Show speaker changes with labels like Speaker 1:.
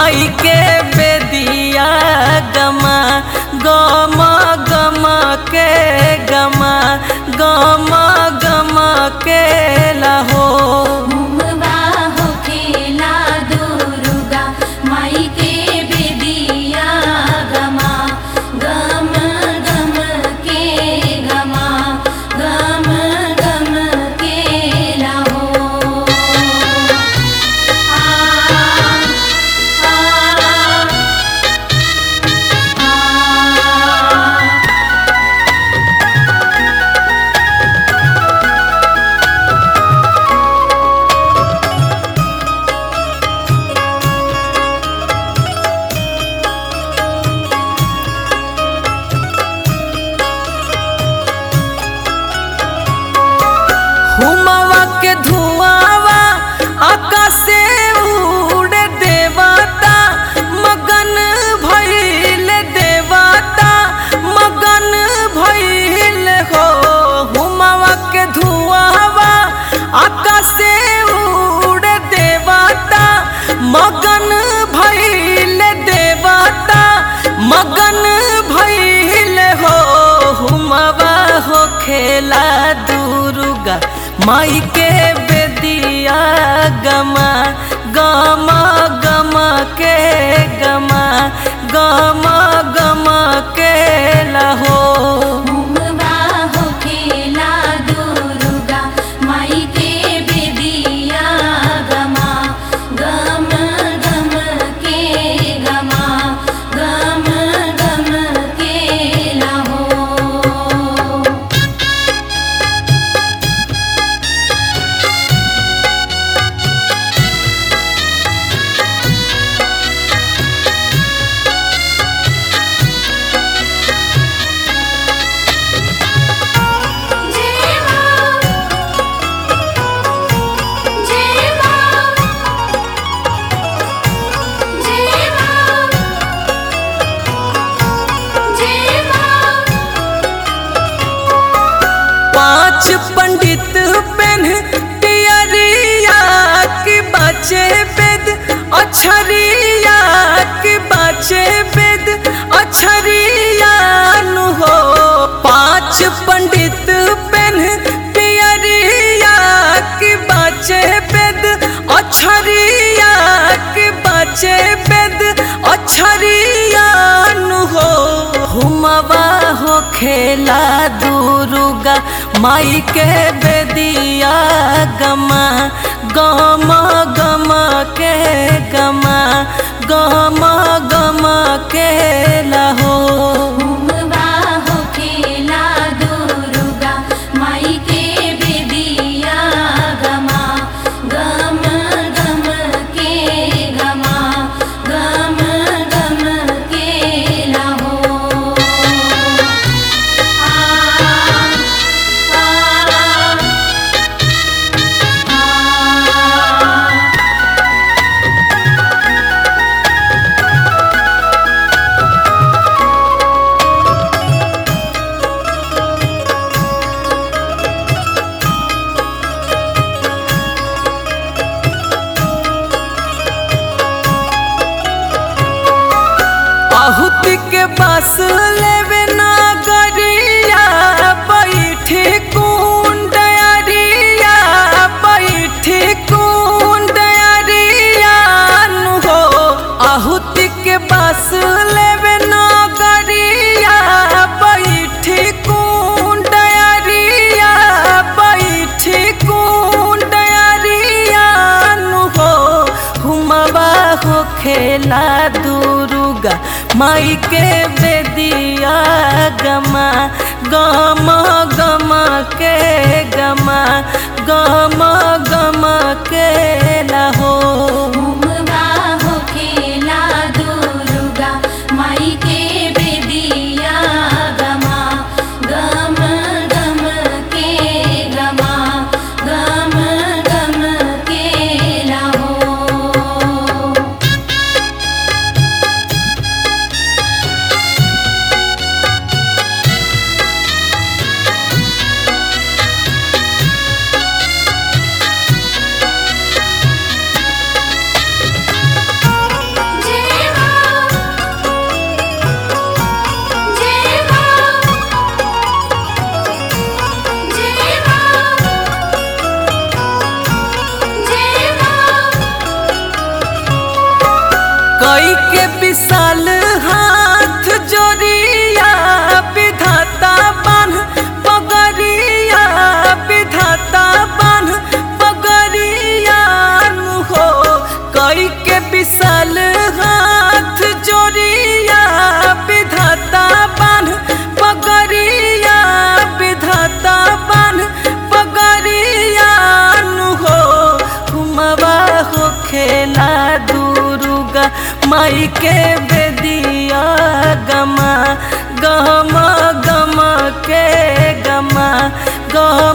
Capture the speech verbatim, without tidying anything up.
Speaker 1: माई के बेदिया गमा गमा गमा के गमा गमा गमा के लहो
Speaker 2: मुंगवा हो खेला दुर्गा माई के बेदिया गमा गम गम के गमा गम गम के लहो आ आ
Speaker 1: हुमावा के धुआवा आकाश से उड़े देवता मगन भइल देवता मगन भइल हो हुमावा के धुआवा आकाश से उड़े देवता मगन भइल देवता मगन भइल हो हुमावा हो खेला दुर्गा माई के बेदिया गमा गमा गमा के गमा गमा गमा के लहो
Speaker 2: मुंगवा हो खेला दुर्गा माई के बेदिया गमा गम गम के गमा गम गम के लहो
Speaker 1: पांच पंडित पेन पियरिया की बचे वेद अक्षरिया की बचे वेद अक्षरिया नु हो पांच पंडित पेन पियरिया की बचे वेद अक्षरिया की बचे वेद अक्षरिया नु हो हुमावा हो खेला दुर्गा माई के बेदिया गमा गमा गमा के गमा गमा गमा के लहो
Speaker 2: मुंगवा हो खेला दुर्गा माई के बेदिया गमा गम गम के गमा गम गम के लहो आ आ आ
Speaker 1: आहुति के बस लेवे नागरिया बैठी कुंड अरिया बैठी कुंड अरिया नु हो आहुति के बस लेवे नागरिया बैठी कुंड अरिया बैठी कुंड अरिया नु हो हुमावा हो खेला दुर्गा माई के बेदिया गमा गमा गमा के गमा गमा गमा के लहो
Speaker 2: मुंगवा हो खेला दुर्गा माई के बेदिया गमा गम गम के गमा गम गम के लहो
Speaker 1: के विशाल हाथ जोड़िया विधाता बांध पगड़िया विधाता बांध पगड़िया हो कई के विशाल हाथ जोड़िया विधाता बांध पगड़िया विधाता बांध पगड़िया हो घुमवा हो खेला दुर्गा माई के बेदिया गमा गमा गमा के गमा गमा